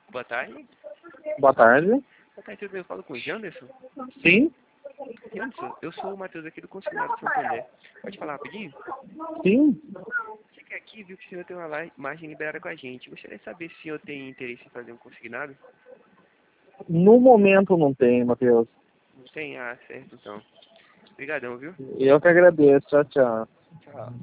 Boa tarde. Boa tarde. Boa tarde, tudo bem? Eu falo com o Janderson? Sim? Janderson, eu sou o Matheus aqui do Consignado Santander. Pode falar rapidinho? Sim? Cheguei aqui e viu que o senhor tem uma margem liberada com a gente. Gostaria de saber se o senhor tem interesse em fazer um consignado? No momento não tem, Matheus. Não tem? Ah, certo então. Obrigadão, viu? Eu que agradeço. Tchau, tchau. Tchau.